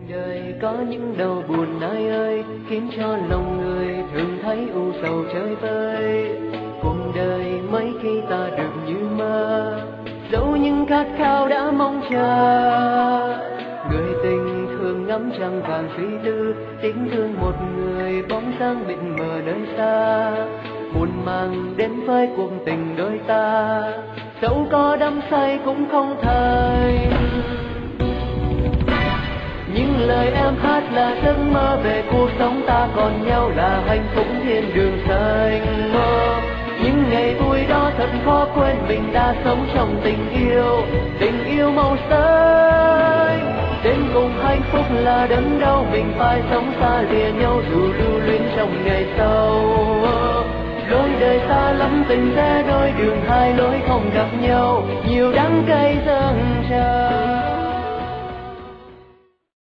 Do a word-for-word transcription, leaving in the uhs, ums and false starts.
đời có những đau buồn ai ơi, khiến cho lòng người thường thấy u sầu chơi vơi. Cuộc đời mấy khi ta được như mơ, dẫu những khát khao đã mong chờ. Người tình thường ngắm trăng vàng suy tư, tiếng thương một người bóng dáng mịt mờ nơi xa. Muộn màng đến với cuộc tình đôi ta, dẫu có đắm say cũng không thay. Những lời em hát là giấc mơ về cuộc sống ta còn nhau, là hạnh phúc thiên đường xanh mơ. Những ngày vui đó thật khó quên, mình đã sống trong tình yêu, tình yêu màu xanh. Đến cùng hạnh phúc là đớn đau, mình phải sống xa lìa nhau dù lưu luyến trong ngày sau. Lối đời xa lắm, tình sẽ đôi đường hai lối không gặp nhau, nhiều đắng cay dâng tràn.